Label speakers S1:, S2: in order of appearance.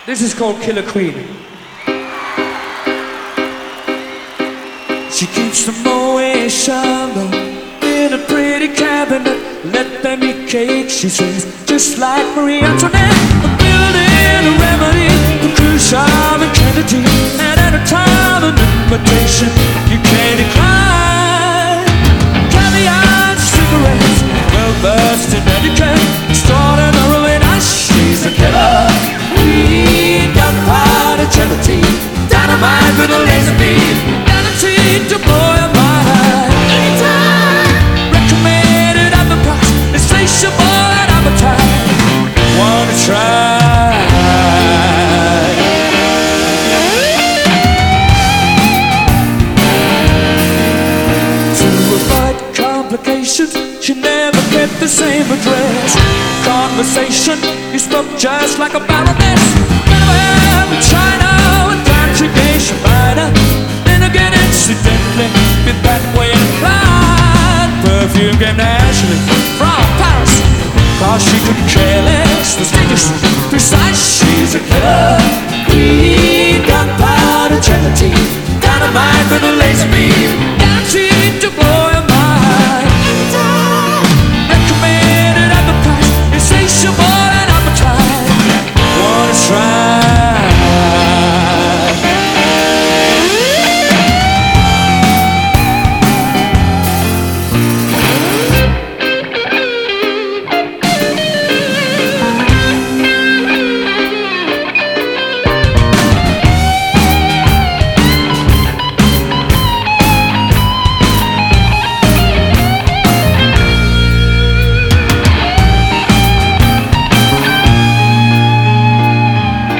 S1: This is called Killer Queen. She keeps the Moet Chandon in a pretty cabinet. Let them eat cake, she says, just like Marie Antoinette. A building, a remedy, a Khrushchev and Kennedy. And at a time of invitation, you can't decline. Caviar and cigarettes, well versed in etiquette. Extraordinarily nice, she's a killer. Weed, gunpowder, gelatine, dynamite with a laser beam, guaranteed to blow your mind. Anytime, recommended at the price, insatiable and appetite. Wanna try? To avoid complications, she never kept the same address. Conversation, you spoke just like a baroness. Manuel in China, and conjugation minor. Then again, incidentally, bit that way inclined. Perfume came naturally from Paris, cause she could care less. Fastidious, precise, she's a killer. Queen, gunpowder, gelatine, dynamite with a laser beam.